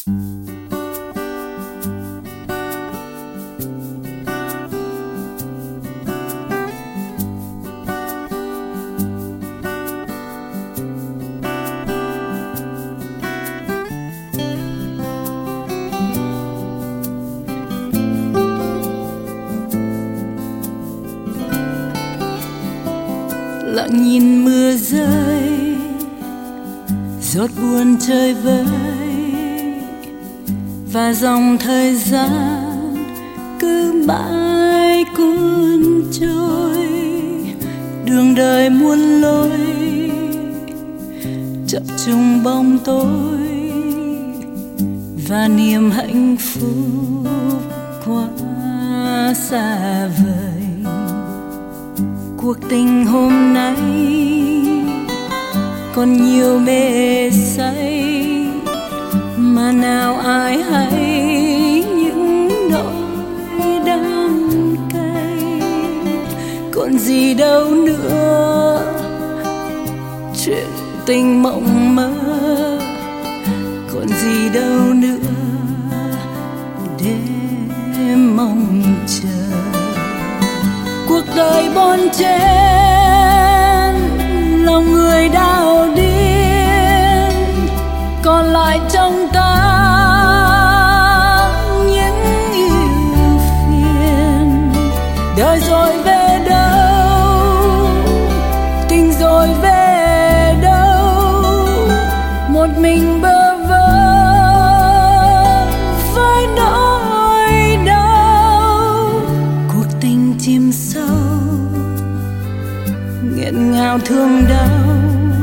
Lặng nhìn mưa rơi, giọt buồn chơi vơi, và dòng thời gian cứ mãi cuốn trôi. Đường đời muôn lối, chập trùng bóng tối, và niềm hạnh phúc quá xa vời. Cuộc tình hôm nay còn nhiều mê say, mà nào ai hay những nỗi đắng cay. Còn gì đâu nữa chuyện tình mộng mơ, còn gì đâu nữa để mong chờ. Cuộc đời bon chen, lòng người đau điên, còn lại trong ta những ưu phiền. Đời rồi về đâu, tình rồi về đâu, một mình bơ vơ với nỗi đau. Cuộc tình chìm sâu, nghẹn ngào thương đau,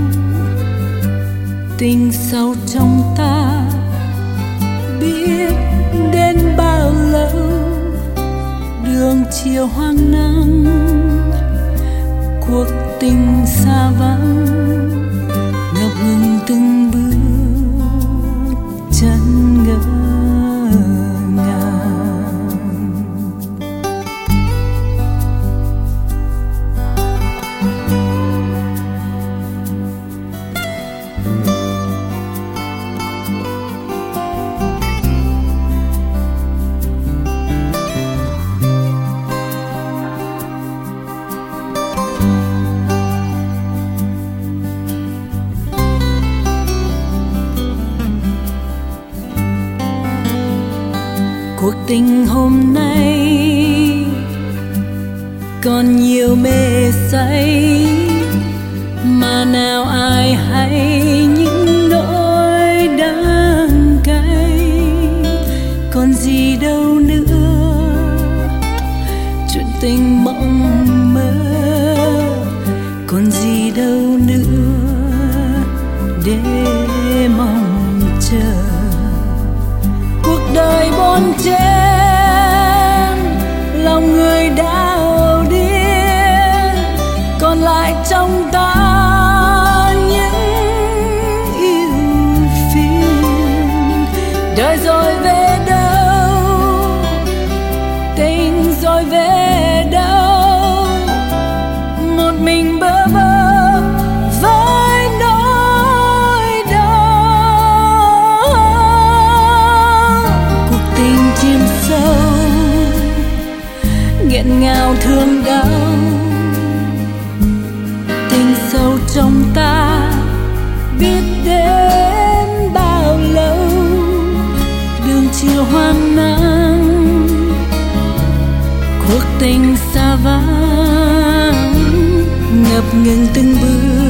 tình sâu trong ta biết đến bao lâu. Đường chiều hoang nắng, cuộc tình xa vắng, ngập ngừng từng bước chân ngỡ ngàng. Cuộc tình hôm nay còn nhiều mê say, mà nào ai hay những nỗi đắng cay. Còn gì đâu nữa chuyện tình mộng mơ, còn gì đâu nữa để mong chờ. Cuộc đời bon chen, lòng người đau điên, còn lại trong ta những ưu phiền. Đời rồi về đâu, tình rồi về đâu, một mình bơ vơ với nỗi đau. Cuộc tình chìm sâu, nghẹn ngào thương đau, tình sâu trong ta biết đến bao lâu. Đường chiều hoang nắng, cuộc tình xa vắng, ngập ngừng từng bước